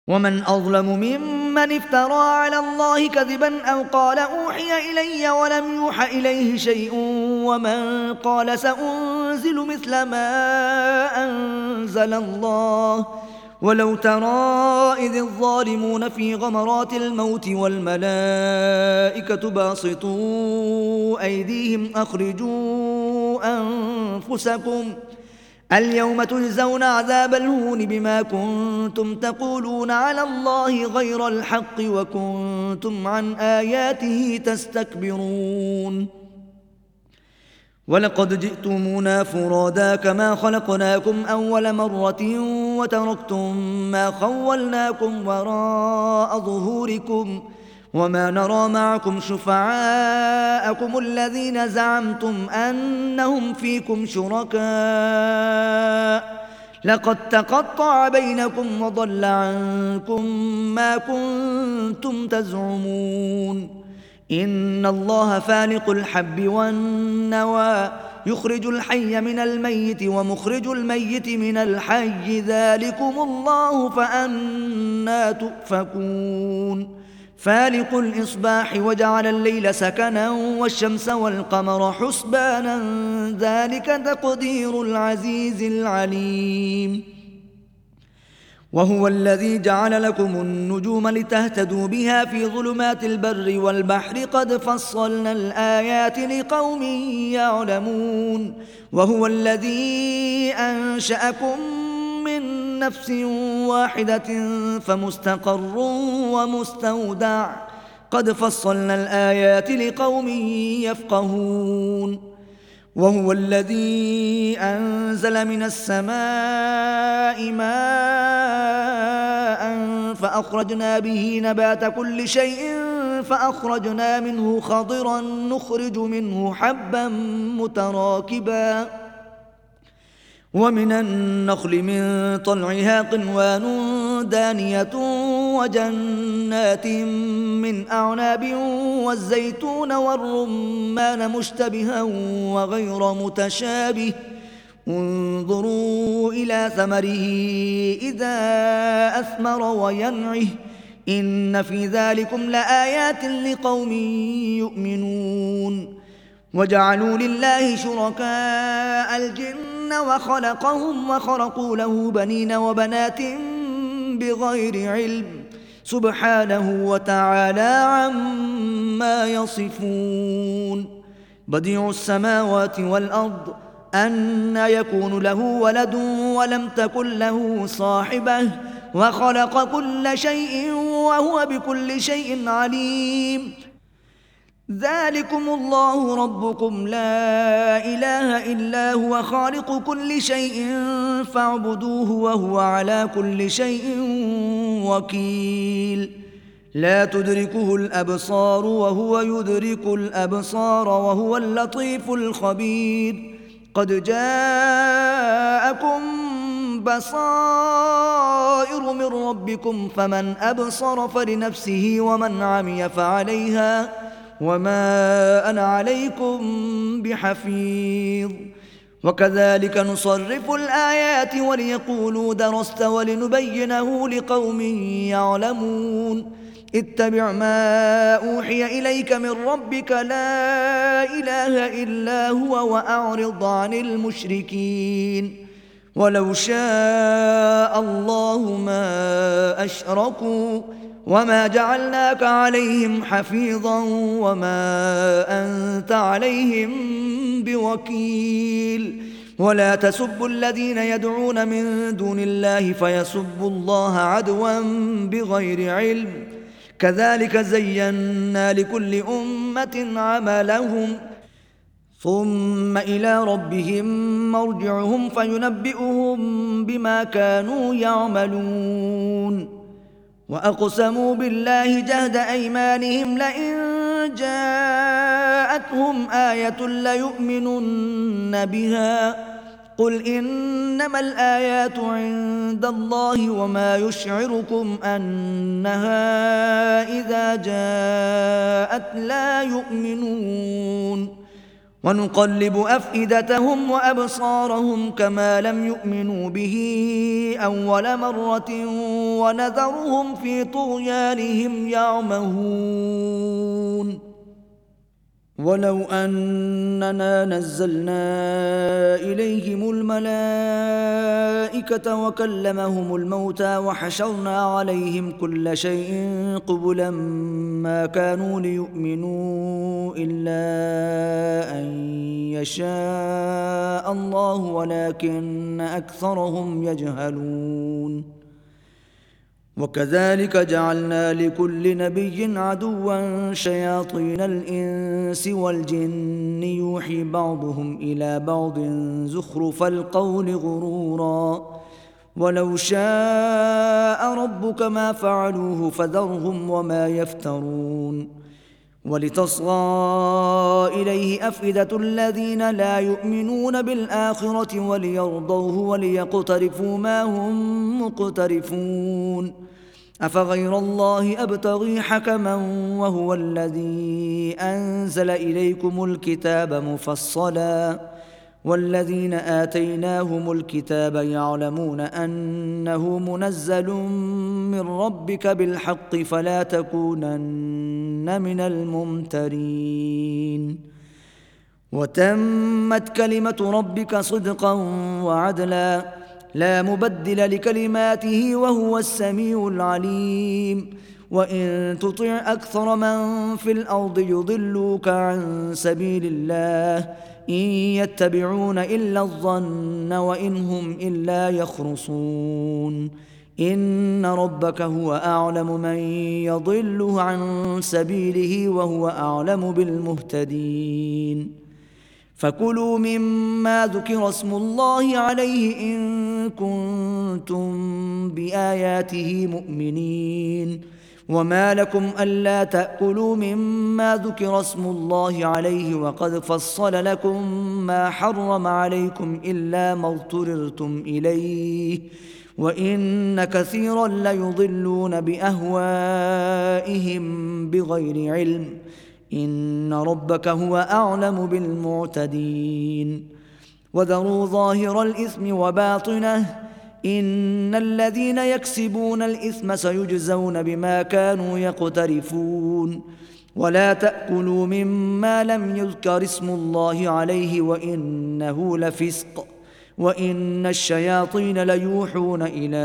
ومن أظلم ممن افترى على الله كذبا أو قال أوحي إلي ولم يوح إليه شيء ومن قال سأنزل مثل ما أنزل الله ولو ترى إذ الظالمون في غمرات الموت والملائكة باسطوا أيديهم أخرجوا أنفسكم اليوم تجزون عذاب الهون بما كنتم تقولون على الله غير الحق وكنتم عن آياته تستكبرون ولقد جئتمونا فرادا كما خلقناكم أول مرة وتركتم ما خولناكم وراء ظهوركم وما نرى معكم شفعاءكم الذين زعمتم أنهم فيكم شركاء لقد تقطع بينكم وضل عنكم ما كنتم تزعمون إن الله فالق الحب والنوى يخرج الحي من الميت ومخرج الميت من الحي ذلكم الله فأنى تؤفكون فالق الإصباح وجعل الليل سكنا والشمس والقمر حسبانا ذلك تقدير العزيز العليم وهو الذي جعل لكم النجوم لتهتدوا بها في ظلمات البر والبحر قد فصلنا الآيات لقوم يعلمون وهو الذي أنشأكم من نفس واحدة فمستقر ومستودع قد فصلنا الآيات لقوم يفقهون وهو الذي أنزل من السماء ماء فأخرجنا به نبات كل شيء فأخرجنا منه خضرا نخرج منه حبا متراكبا ومن النخل من طلعها قنوان دانية وجنات من أعناب والزيتون والرمان مشتبها وغير متشابه انظروا إلى ثمره إذا أثمر وينعه إن في ذلكم لآيات لقوم يؤمنون وجعلوا لله شركاء الجن وخلقهم وخرقوا له بنين وبنات بغير علم سبحانه وتعالى عما يصفون بديع السماوات والأرض أنى يكون له ولد ولم تكن له صاحبة وخلق كل شيء وهو بكل شيء عليم ذلكم الله ربكم لا إله إلا هو خالق كل شيء فاعبدوه وهو على كل شيء وكيل لا تدركه الأبصار وهو يدرك الأبصار وهو اللطيف الخبير قد جاءكم بصائر من ربكم فمن أبصر فلنفسه ومن عمي فعليها وما أنا عليكم بحفيظ وكذلك نصرف الآيات وليقولوا درست ولنبينه لقوم يعلمون اتبع ما أوحي إليك من ربك لا إله إلا هو وأعرض عن المشركين ولو شاء الله ما أشركوا وما جعلناك عليهم حفيظا وما أنت عليهم بوكيل ولا تسبوا الذين يدعون من دون الله فيسبوا الله عدوا بغير علم كذلك زينا لكل أمة عملهم ثم إلى ربهم مرجعهم فينبئهم بما كانوا يعملون وأقسموا بالله جهد أيمانهم لئن جاءتهم آية ليؤمنن بها قل إنما الآيات عند الله وما يشعركم أنها إذا جاءت لا يؤمنون ونقلب أفئدتهم وأبصارهم كما لم يؤمنوا به أول مرة ونذرهم في طغيانهم يعمهون ولو أننا نزلنا إليهم الملائكة وكلمهم الموتى وحشرنا عليهم كل شيء قبلا ما كانوا ليؤمنوا إلا أن يشاء الله ولكن أكثرهم يجهلون وكذلك جعلنا لكل نبي عدوا شياطين الإنس والجن يوحي بعضهم إلى بعض زخرف القول غرورا ولو شاء ربك ما فعلوه فذرهم وما يفترون ولتصغى إليه أفئدة الذين لا يؤمنون بالآخرة وليرضوه وليقترفوا ما هم مقترفون أفغير الله أبتغي حكما وهو الذي أنزل إليكم الكتاب مفصلا والذين آتيناهم الكتاب يعلمون أنه منزل من ربك بالحق فلا تكونن من الممترين وتمت كلمة ربك صدقا وعدلا لا مبدل لكلماته وهو السميع العليم وإن تطع أكثر من في الأرض يضلوك عن سبيل الله إن يتبعون إلا الظن وإن هم إلا يخرصون إن ربك هو أعلم من يضل عن سبيله وهو أعلم بالمهتدين فكلوا مما ذكر اسم الله عليه إن كنتم بآياته مؤمنين وما لكم ألا تأكلوا مما ذكر اسم الله عليه وقد فصل لكم ما حرم عليكم إلا ما اضطررتم إليه وإن كثيرا ليضلون بأهوائهم بغير علم إن ربك هو أعلم بالمعتدين وذروا ظاهر الإثم وباطنه إن الذين يكسبون الإثم سيجزون بما كانوا يقترفون ولا تأكلوا مما لم يذكر اسم الله عليه وإنه لفسق وإن الشياطين ليوحون إلى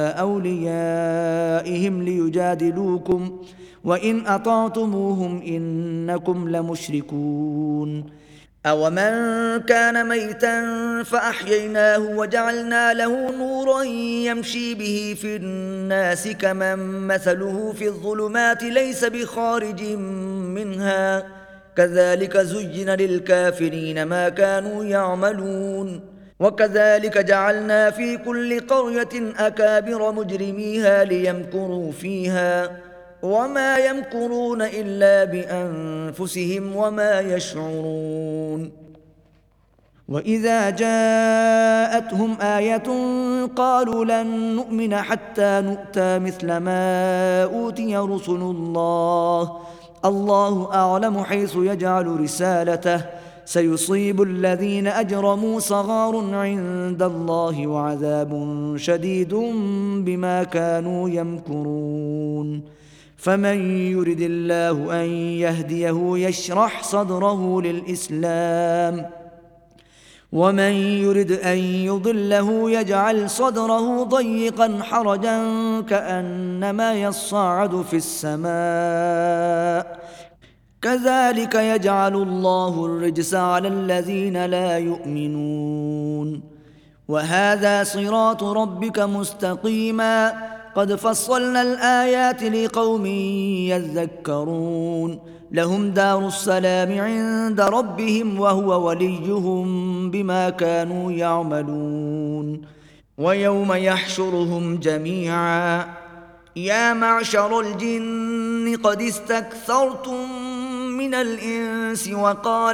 أوليائهم ليجادلوكم وإن أطعتموهم إنكم لمشركون أومن كان ميتا فأحييناه وجعلنا له نورا يمشي به في الناس كمن مثله في الظلمات ليس بخارج منها كذلك زين للكافرين ما كانوا يعملون وكذلك جعلنا في كل قرية أكابر مجرميها ليمكروا فيها وما يمكرون إلا بأنفسهم وما يشعرون وإذا جاءتهم آية قالوا لن نؤمن حتى نؤتى مثل ما أوتي رسل الله الله أعلم حيث يجعل رسالته سيصيب الذين أجرموا صغار عند الله وعذاب شديد بما كانوا يمكرون فمن يرد الله أن يهديه يشرح صدره للإسلام ومن يرد أن يضله يجعل صدره ضيقا حرجا كأنما يصعد في السماء كذلك يجعل الله الرجس على الذين لا يؤمنون وهذا صراط ربك مستقيما قد فصلنا الآيات لقوم يذكرون لهم دار السلام عند ربهم وهو وليهم بما كانوا يعملون ويوم يحشرهم جميعا يا معشر الجن قد استكثرتم من الإنس وقال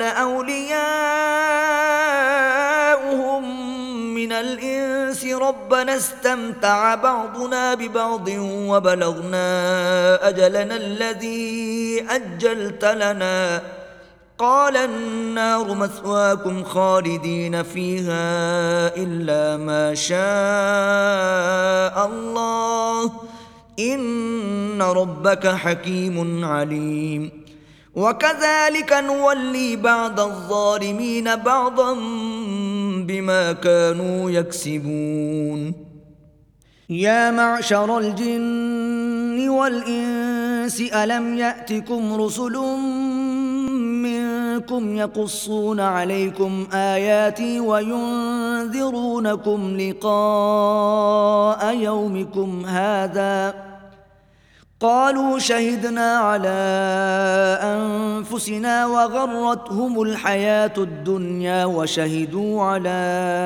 أولياؤهم من الإنس ربنا استمتع بعضنا ببعض وبلغنا أجلنا الذي أجلت لنا قال النار مثواكم خالدين فيها إلا ما شاء الله إن ربك حكيم عليم. وكذلك نولي بعض الظالمين بعضا بما كانوا يكسبون. يا معشر الجن والإنس ألم يأتكم رسل منكم يقصون عليكم آياتي وينذرونكم لقاء يومكم هذا؟ قالوا شهدنا على أنفسنا وغرتهم الحياة الدنيا وشهدوا على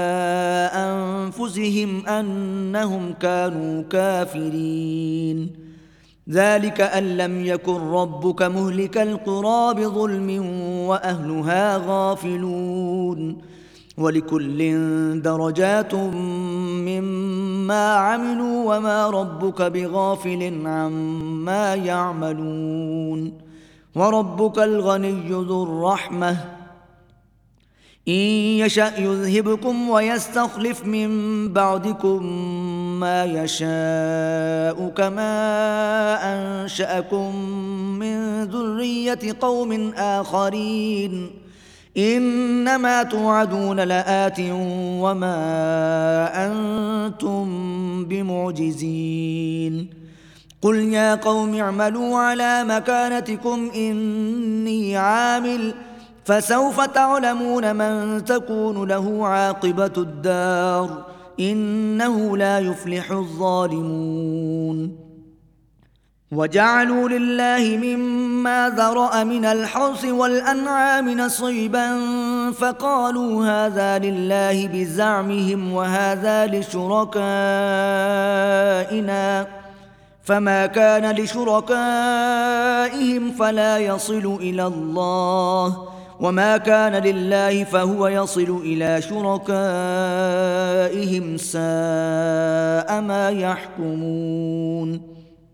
أنفسهم أنهم كانوا كافرين. ذلك أن لم يكن ربك مهلك القرى بظلم وأهلها غافلون. ولكل درجات مما عملوا وما ربك بغافل عما يعملون. وربك الغني ذو الرحمة إن يشأ يذهبكم ويستخلف من بعدكم ما يشاء كما أنشأكم من ذرية قوم آخرين. إنما توعدون لآت وما أنتم بمعجزين. قل يا قوم اعملوا على مكانتكم إني عامل فسوف تعلمون من تكون له عاقبة الدار إنه لا يفلح الظالمون. وجعلوا لله مما ذرأ من الحرث والأنعام نصيبا فقالوا هذا لله بزعمهم وهذا لشركائنا فما كان لشركائهم فلا يصل إلى الله وما كان لله فهو يصل إلى شركائهم ساء ما يحكمون.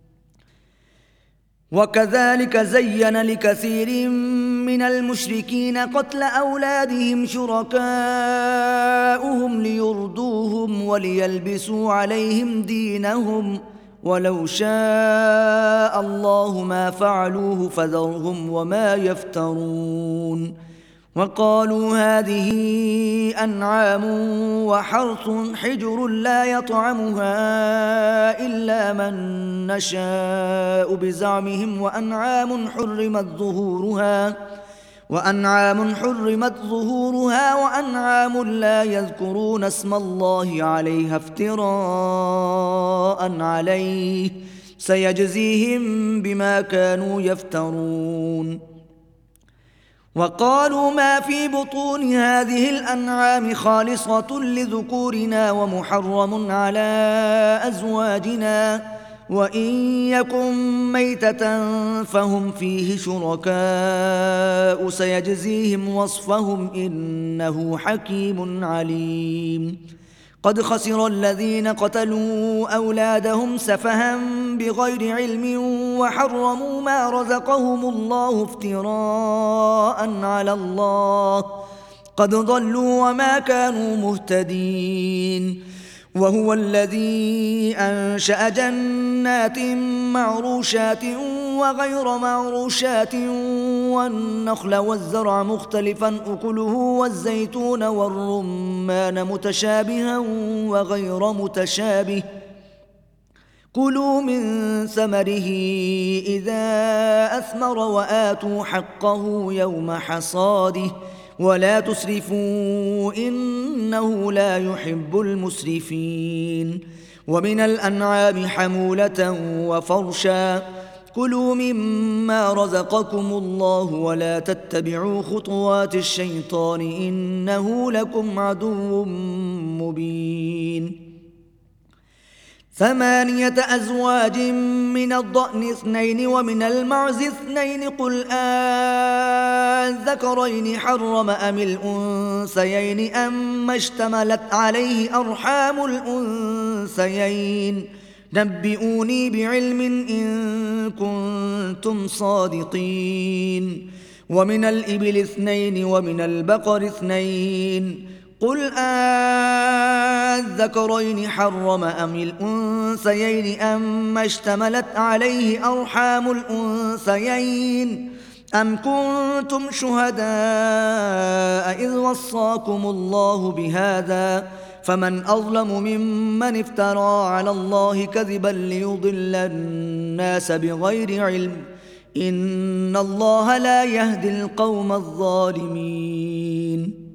وكذلك زين لكثير من المشركين قتل أولادهم شركاؤهم ليردوهم وليلبسوا عليهم دينهم ولو شاء الله ما فعلوه فذرهم وما يفترون. وقالوا هذه أنعام وحرث حجر لا يطعمها إلا من نشاء بزعمهم وأنعام حرمت ظهورها وأنعام لا يذكرون اسم الله عليها افتراء عليه سيجزيهم بما كانوا يفترون. وقالوا ما في بطون هذه الأنعام خالصة لذكورنا ومحرم على أزواجنا وإن يكن ميتة فهم فيه شركاء سيجزيهم وصفهم إنه حكيم عليم. قد خسر الذين قتلوا أولادهم سفها بغير علم وحرموا ما رزقهم الله افتراء على الله قد ضلوا وما كانوا مهتدين. وهو الذي أنشأ جنات معروشات وغير معروشات والنخل والزرع مختلفا أكله والزيتون والرمان متشابها وغير متشابه كلوا من ثمره إذا أثمر وآتوا حقه يوم حصاده ولا تسرفوا إنه لا يحب المسرفين. ومن الأنعام حمولة وفرشا كلوا مما رزقكم الله ولا تتبعوا خطوات الشيطان إنه لكم عدو مبين. 8 أزواج من الضأن 2 ومن المعز 2 قل الذكرين حرم أم الأنثيين أما اشتملت عليه أرحام الأنثيين نبئوني بعلم إن كنتم صادقين. ومن الإبل 2 ومن البقر 2 قل أذكرين حرم أم الأنثيين أما اشتملت عليه أرحام الأنثيين أم كنتم شهداء إذ وصاكم الله بهذا فمن أظلم ممن افترى على الله كذبا ليضل الناس بغير علم إن الله لا يهدي القوم الظالمين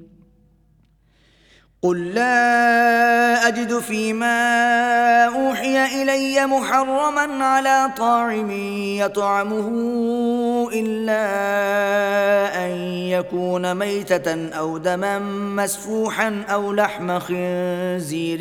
قل لا أجد فيما أوحي إلي محرما على طاعم يطعمه إلا أن يكون ميتة أو دما مسفوحا أو لحم خنزير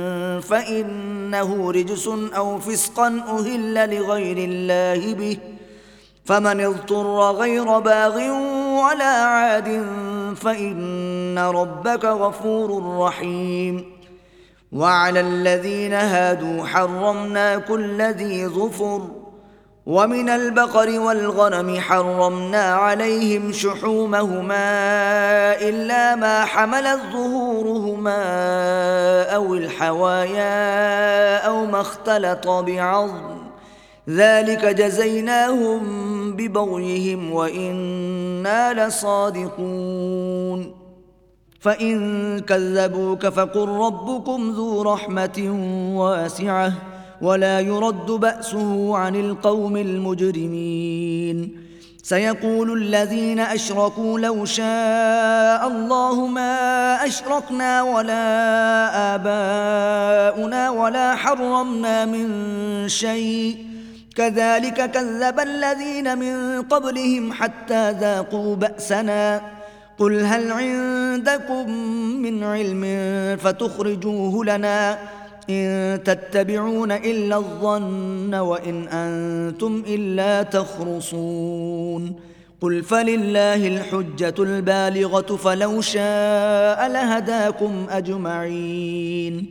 فإنه رجس أو فسقا أهل لغير الله به فمن اضطر غير باغ ولا عاد فإن ربك غفور رحيم وعلى الذين هادوا حرمنا كل ذي ظفر ومن البقر والغنم حرمنا عليهم شحومهما إلا ما حملت ظهورهما أو الحوايا أو ما اختلط بعظم ذلك جزيناهم ببغيهم وإنا لصادقون فإن كذبوك فقل ربكم ذو رحمة واسعة ولا يرد بأسه عن القوم المجرمين سيقول الذين أشركوا لو شاء الله ما أشركنا ولا آباؤنا ولا حرمنا من شيء كذلك كذب الذين من قبلهم حتى ذاقوا بأسنا قل هل عندكم من علم فتخرجوه لنا إن تتبعون إلا الظن وإن أنتم إلا تخرصون قل فلله الحجة البالغة فلو شاء لهداكم أجمعين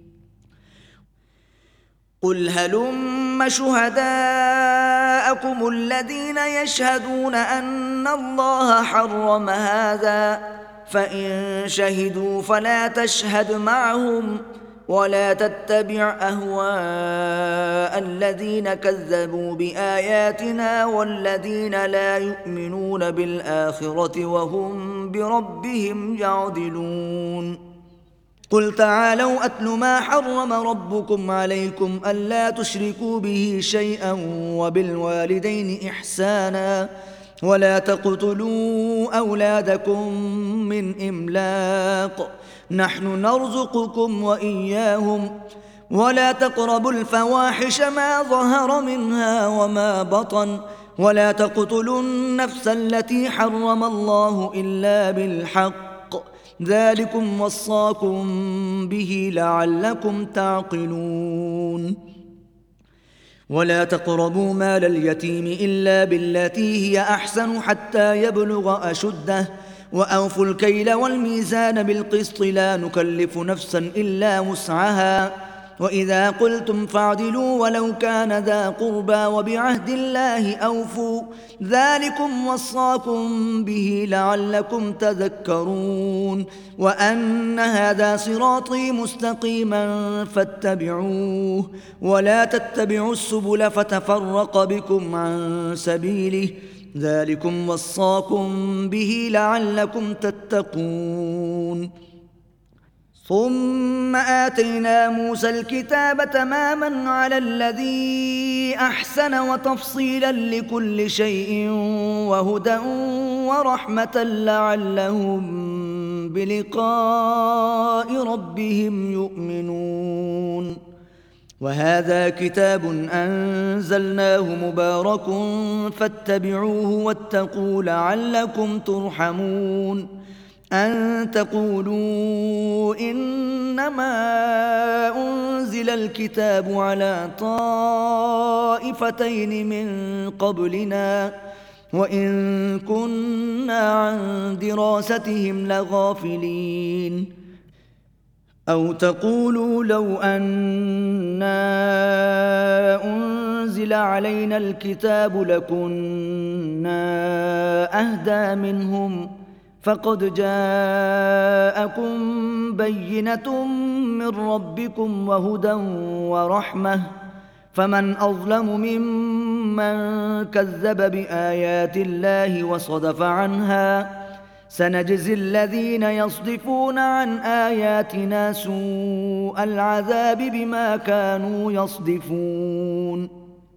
قل هلم شهداءكم الذين يشهدون أن الله حرم هذا فإن شهدوا فلا تشهد معهم ولا تتبع أهواء الذين كذبوا بآياتنا والذين لا يؤمنون بالآخرة وهم بربهم يعدلون قل تعالوا أتل ما حرم ربكم عليكم ألا تشركوا به شيئا وبالوالدين إحسانا ولا تقتلوا أولادكم من إملاق نحن نرزقكم وإياهم ولا تقربوا الفواحش ما ظهر منها وما بطن ولا تقتلوا النفس التي حرم الله إلا بالحق ذلكم وصاكم به لعلكم تعقلون ولا تقربوا مال اليتيم إلا بالتي هي أحسن حتى يبلغ أشده وأوفوا الكيل والميزان بالقسط لا نكلف نفسا إلا وسعها وإذا قلتم فاعدلوا ولو كان ذا قربى وبعهد الله أوفوا ذلكم وصاكم به لعلكم تذكرون وأن هذا صراطي مستقيما فاتبعوه ولا تتبعوا السبل فتفرق بكم عن سبيله ذلكم وصاكم به لعلكم تتقون ثم آتينا موسى الكتاب تماما على الذي أحسن وتفصيلا لكل شيء وهدى ورحمة لعلهم بلقاء ربهم يؤمنون وهذا كتاب أنزلناه مبارك فاتبعوه واتقوا لعلكم ترحمون أن تقولوا إنما أنزل الكتاب على طائفتين من قبلنا وإن كنا عن دراستهم لغافلين أو تقولوا لو أنا أنزل علينا الكتاب لكنا أهدى منهم فقد جاءكم بينة من ربكم وهدى ورحمة فمن أظلم ممن كذب بآيات الله وصدف عنها سنجزي الذين يصدفون عن آياتنا سوء العذاب بما كانوا يصدفون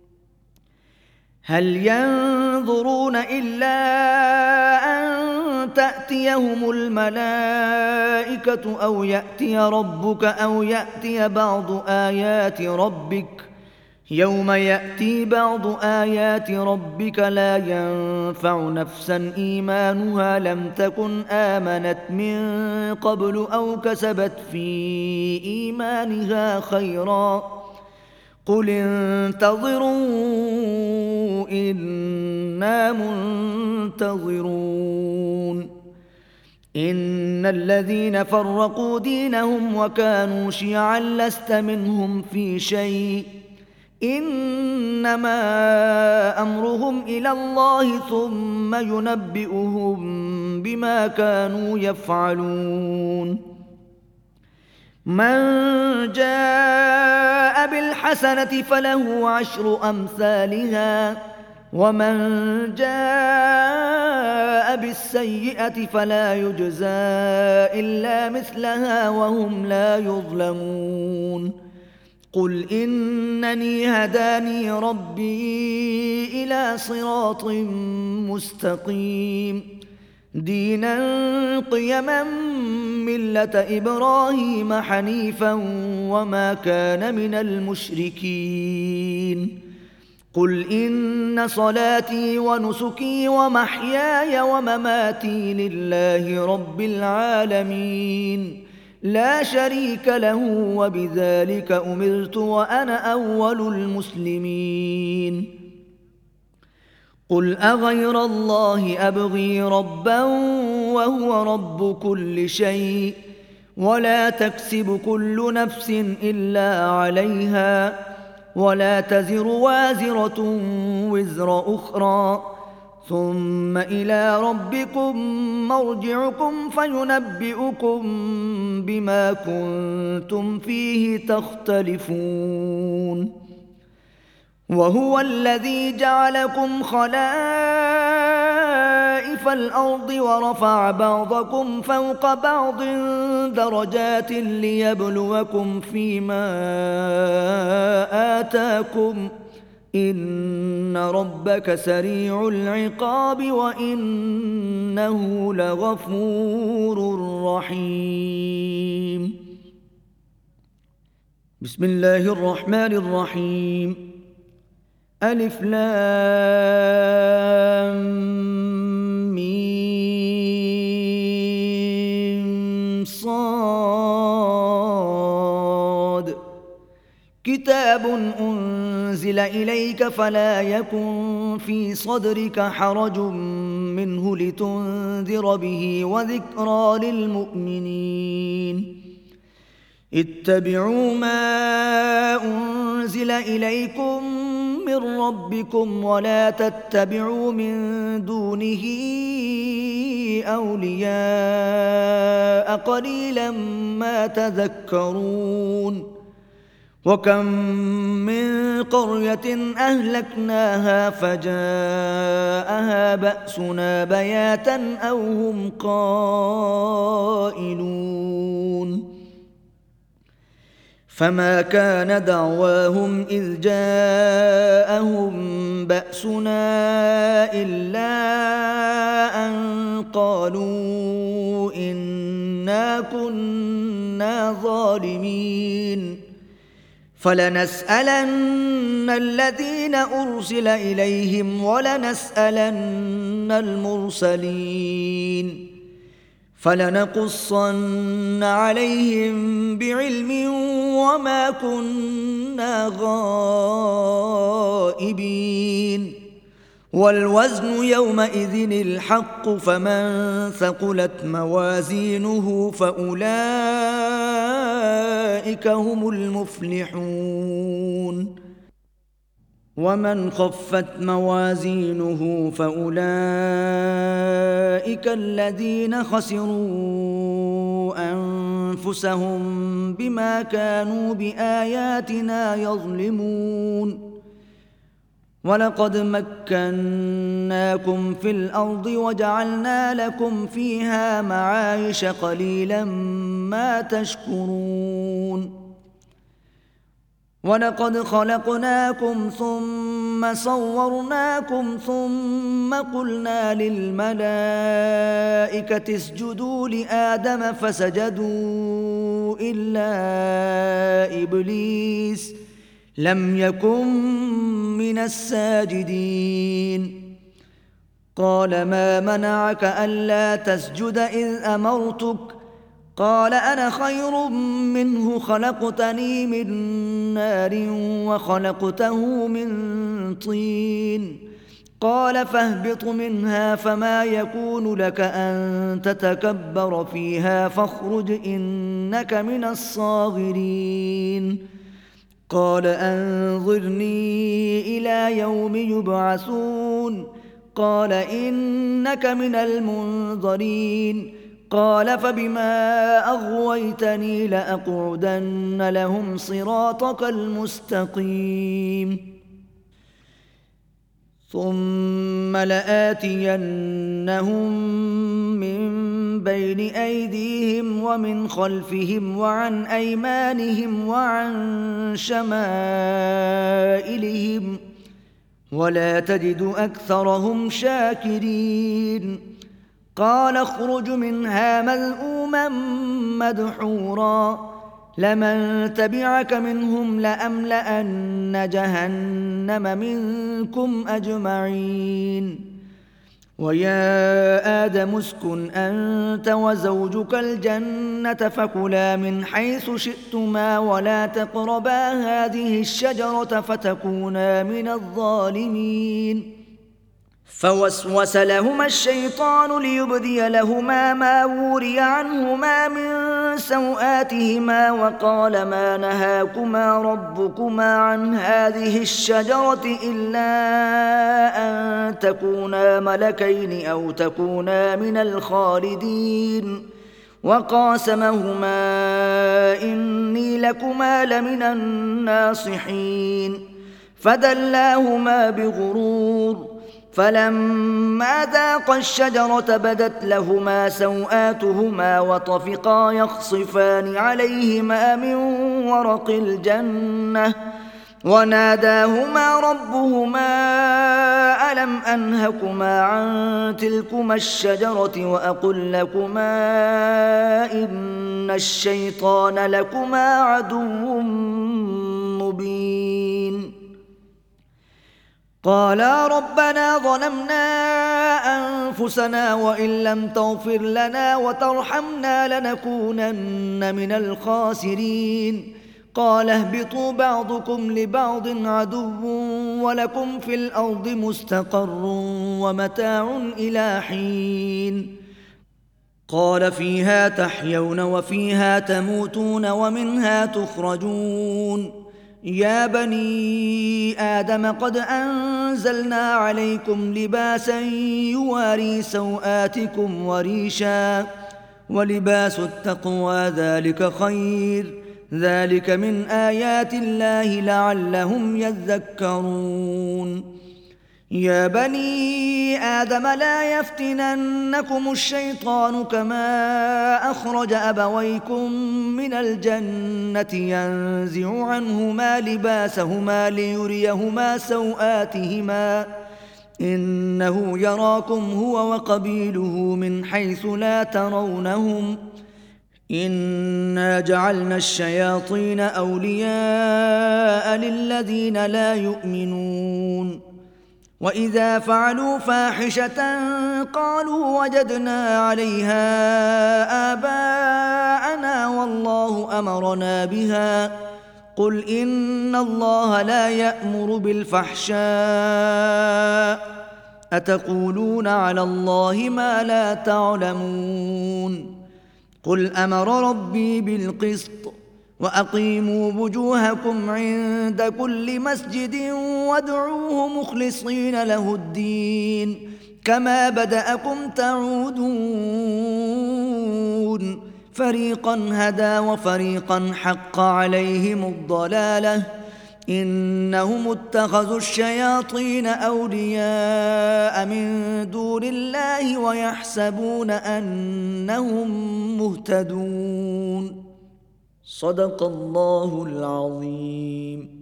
هل ينظرون إلا أن تأتيهم الملائكة أو يأتي ربك أو يأتي بعض آيات ربك يوم يأتي بعض آيات ربك لا ينفع نفسا إيمانها لم تكن آمنت من قبل أو كسبت في إيمانها خيرا قل انتظروا إنا منتظرون إن الذين فرقوا دينهم وكانوا شيعا لست منهم في شيء إنما أمرهم إلى الله ثم ينبئهم بما كانوا يفعلون من جاء بالحسنة فله عشر أمثالها ومن جاء بالسيئة فلا يجزى إلا مثلها وهم لا يظلمون قل إنني هداني ربي إلى صراط مستقيم دينا قيما ملة إبراهيم حنيفا وما كان من المشركين قل إن صلاتي ونسكي ومحياي ومماتي لله رب العالمين لا شريك له وبذلك أمرت وأنا أول المسلمين قل أغير الله أبغي ربا وهو رب كل شيء ولا تكسب كل نفس إلا عليها ولا تزر وازرة وزر أخرى ثم إلى ربكم مرجعكم فينبئكم بما كنتم فيه تختلفون وهو الذي جعلكم خلائف الأرض ورفع بعضكم فوق بعض درجات ليبلوكم فيما آتاكم إن ربك سريع العقاب وإنه لغفور رحيم بسم الله الرحمن الرحيم ألف لام ميم صاد كتاب أنزل إليك فلا يكن في صدرك حرج منه لتنذر به وذكرى للمؤمنين اتبعوا ما أنزل إليكم من ربكم ولا تتبعوا من دونه أولياء قليلا ما تذكرون وكم من قرية أهلكناها فجاءها بأسنا بياتا أو هم قائلون فما كان دعواهم إذ جاءهم بأسنا إلا أن قالوا إنا كنا ظالمين فلنسألن الذين أرسل إليهم ولنسألن المرسلين فلنقصن عليهم بعلم وما كنا غائبين والوزن يومئذ الحق فمن ثقلت موازينه فأولئك هم المفلحون ومن خفت موازينه فأولئك الذين خسروا أنفسهم بما كانوا بآياتنا يظلمون ولقد مكناكم في الأرض وجعلنا لكم فيها معايش قليلا ما تشكرون ولقد خلقناكم ثم صورناكم ثم قلنا للملائكة اسجدوا لآدم فسجدوا إلا إبليس لم يكن من الساجدين قال ما منعك ألا تسجد إذ أمرتك قال أنا خير منه خلقتني من نار وخلقته من طين قال فاهبط منها فما يكون لك أن تتكبر فيها فاخرج إنك من الصاغرين قال أنظرني إلى يوم يبعثون قال إنك من المنظرين قال فبما أغويتني لأقعدن لهم صراطك المستقيم ثم لآتينهم من بين أيديهم ومن خلفهم وعن أيمانهم وعن شمائلهم ولا تجد أكثرهم شاكرين قال اخرج منها مذءوما مدحورا لمن تبعك منهم لأملأن جهنم منكم أجمعين ويا آدم اسكن أنت وزوجك الجنة فكلا من حيث شئتما ولا تقربا هذه الشجرة فتكونا من الظالمين فوسوس لهما الشيطان ليبدي لهما ما وري عنهما من سوآتهما وقال ما نهاكما ربكما عن هذه الشجرة إلا أن تكونا ملكين أو تكونا من الخالدين وقاسمهما إني لكما لمن الناصحين فدلاهما بغرور فلما ذاقا الشجرة بدت لهما سوآتهما وطفقا يخصفان عليهما من ورق الجنة وناداهما ربهما ألم أنهكما عن تلكما الشجرة وأقل لكما إن الشيطان لكما عدو مبين قالا ربنا ظلمنا أنفسنا وإن لم تغفر لنا وترحمنا لنكونن من الخاسرين قال اهبطوا بعضكم لبعض عدو ولكم في الأرض مستقر ومتاع إلى حين قال فيها تحيون وفيها تموتون ومنها تخرجون يا بني آدم قد أنزلنا عليكم لباسا يواري سوآتكم وريشا ولباس التقوى ذلك خير ذلك من آيات الله لعلهم يذكرون يا بني آدم لا يفتننكم الشيطان كما أخرج أبويكم من الجنة ينزع عنهما لباسهما ليريهما سوآتهما إنه يراكم هو وقبيله من حيث لا ترونهم إنا جعلنا الشياطين أولياء للذين لا يؤمنون وإذا فعلوا فاحشة قالوا وجدنا عليها آباءنا والله أمرنا بها قل إن الله لا يأمر بالفحشاء أتقولون على الله ما لا تعلمون قل أمر ربي بالقسط وأقيموا وجوهكم عند كل مسجد وادعوه مخلصين له الدين كما بدأكم تعودون فريقا هدى وفريقا حق عليهم الضلالة إنهم اتخذوا الشياطين أولياء من دون الله ويحسبون أنهم مهتدون صدق الله العظيم.